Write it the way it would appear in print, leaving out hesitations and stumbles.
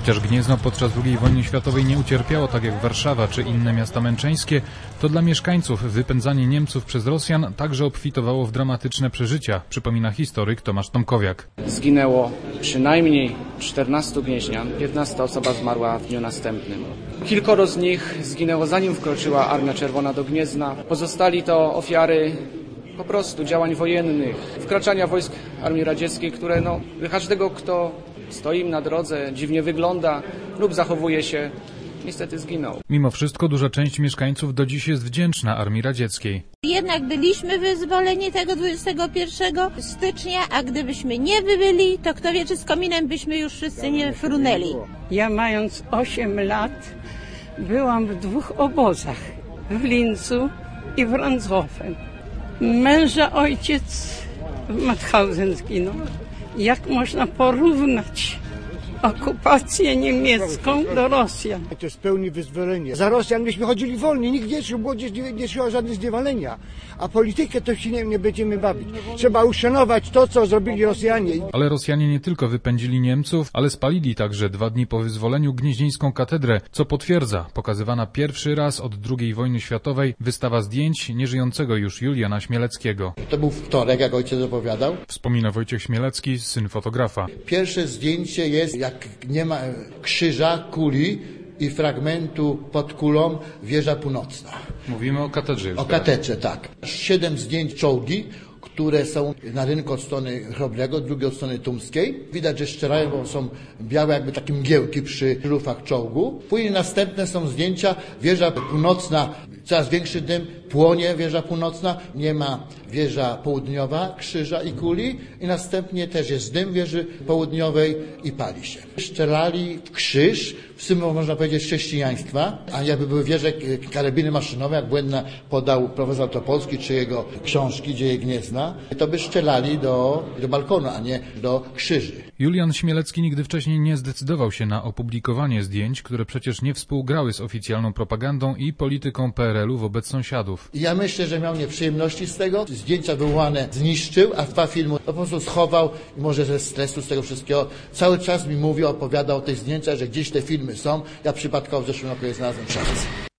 Chociaż Gniezno podczas II wojny światowej nie ucierpiało tak jak Warszawa czy inne miasta męczeńskie, to dla mieszkańców wypędzanie Niemców przez Rosjan także obfitowało w dramatyczne przeżycia, przypomina historyk Tomasz Tomkowiak. Zginęło przynajmniej 14 więźnian, 15 osoba zmarła w dniu następnym. Kilkoro z nich zginęło zanim wkroczyła Armia Czerwona do Gniezna. Pozostali to ofiary po prostu działań wojennych, wkraczania wojsk Armii Radzieckiej, które każdego, kto stoi im na drodze, dziwnie wygląda lub zachowuje się, niestety zginął. Mimo wszystko duża część mieszkańców do dziś jest wdzięczna Armii Radzieckiej. Jednak byliśmy wyzwoleni tego 21 stycznia, a gdybyśmy nie byli, to kto wie, czy z kominem byśmy już wszyscy nie frunęli. Ja mając 8 lat byłam w 2 obozach, w Lincu i w Ranshofen. Męża ojciec w Mauthausen zginął. Jak można porównać okupację niemiecką do Rosjan? To jest pełne wyzwolenie. Za Rosjan myśmy chodzili wolni, nikt nie czuł, młodzież nie czuła żadne zniewolenia. A politykę to się nie będziemy bawić. Trzeba uszanować to, co zrobili Rosjanie. Ale Rosjanie nie tylko wypędzili Niemców, ale spalili także 2 dni po wyzwoleniu Gnieźnieńską katedrę, co potwierdza pokazywana pierwszy raz od II wojny światowej wystawa zdjęć nieżyjącego już Juliana Śmieleckiego. To był wtorek, jak ojciec opowiadał. Wspomina Wojciech Śmielecki, syn fotografa. Pierwsze zdjęcie jest, jak nie ma krzyża, kuli i fragmentu pod kulą wieża północna. Mówimy o katedrze. O katedrze, tak. 7 zdjęć czołgi, które są na rynku od strony Chrobrego, drugie od strony Tumskiej. Widać, że strzelają, bo są białe jakby takie mgiełki przy rufach czołgu. Później następne są zdjęcia, wieża północna, coraz większy dym, płonie wieża północna, nie ma wieża południowa, krzyża i kuli i następnie też jest dym wieży południowej i pali się. Strzelali w krzyż, w symbol można powiedzieć chrześcijaństwa, a jakby były wieże karabiny maszynowe, jak błędnie podał profesor Topolski czy jego książki Dzieje Gniezna, to by strzelali do balkonu, a nie do krzyży. Julian Śmielecki nigdy wcześniej nie zdecydował się na opublikowanie zdjęć, które przecież nie współgrały z oficjalną propagandą i polityką PRL-u wobec sąsiadów. Ja myślę, że miał nieprzyjemności z tego. Zdjęcia wywołane zniszczył, a 2 filmy po prostu schował i może ze stresu z tego wszystkiego. Cały czas mi mówił, opowiadał o tych zdjęciach, że gdzieś te filmy są. Ja przypadkowo w zeszłym roku je znalazłem w szafce.